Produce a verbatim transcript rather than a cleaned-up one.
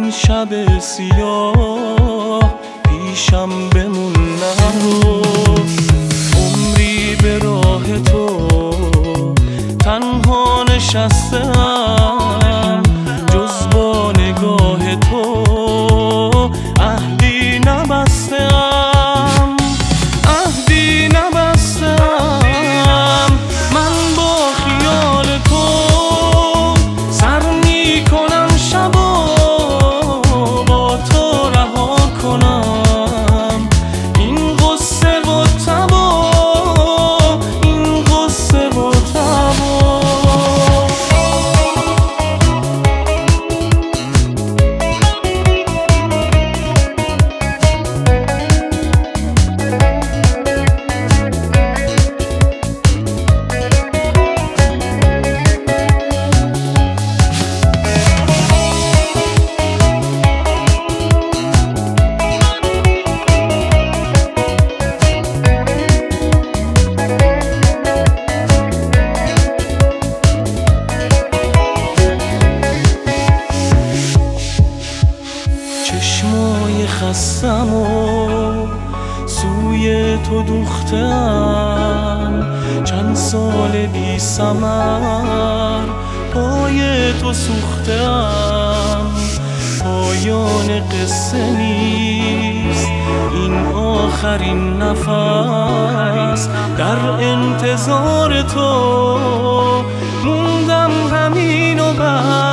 این شب سیاه پیشم بمون نرو، عمری به راه تو تنها نشستم، جز با نگاه تو عهدی نبستم، عهدی نبستم. من با خیال تو سر می کنم شبا، با تو رها کنم این غصه و تبا، این غصه و تبا. چشمای خستم و سوی تو دوختم، چند سال بی ثمر پای تو سوختم. پایان قصه نیست این آخرین نفس، در انتظار تو موندم همین و بس.